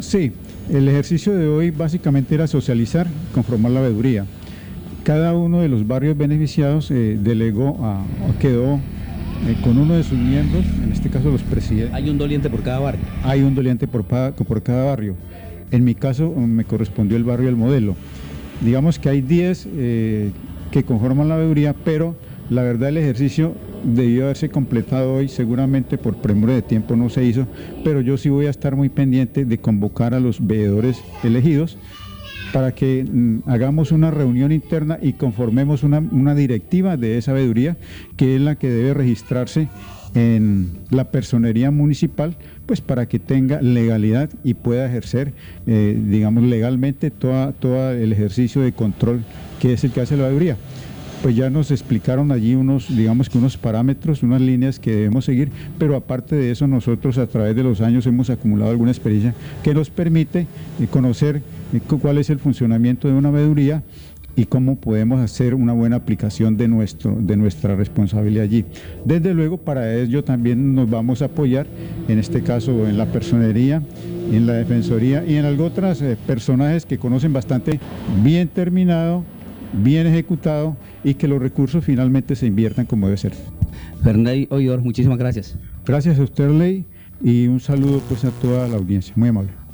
Sí, el ejercicio de hoy básicamente era socializar, conformar la veeduría. Cada uno de los barrios beneficiados quedó con uno de sus miembros, en este caso los presidentes. ¿Hay un doliente por cada barrio? Hay un doliente por cada barrio. En mi caso me correspondió el barrio del Modelo. Digamos que hay 10 que conforman la veeduría, pero la verdad el ejercicio debió haberse completado hoy, seguramente por premura de tiempo no se hizo, pero yo sí voy a estar muy pendiente de convocar a los veedores elegidos para que hagamos una reunión interna y conformemos una directiva de esa veeduría, que es la que debe registrarse en la personería municipal, pues para que tenga legalidad y pueda ejercer, digamos, legalmente todo el ejercicio de control que es el que hace la veeduría. Pues ya nos explicaron allí unos parámetros, unas líneas que debemos seguir, pero aparte de eso nosotros a través de los años hemos acumulado alguna experiencia que nos permite conocer cuál es el funcionamiento de una veeduría y cómo podemos hacer una buena aplicación de nuestra responsabilidad allí. Desde luego para ello también nos vamos a apoyar, en este caso en la personería, en la defensoría y en algunos otros personajes que conocen bastante bien terminado, bien ejecutado y que los recursos finalmente se inviertan como debe ser. Ferney Oidor, muchísimas gracias. Gracias a usted, Ley, y un saludo pues a toda la audiencia. Muy amable.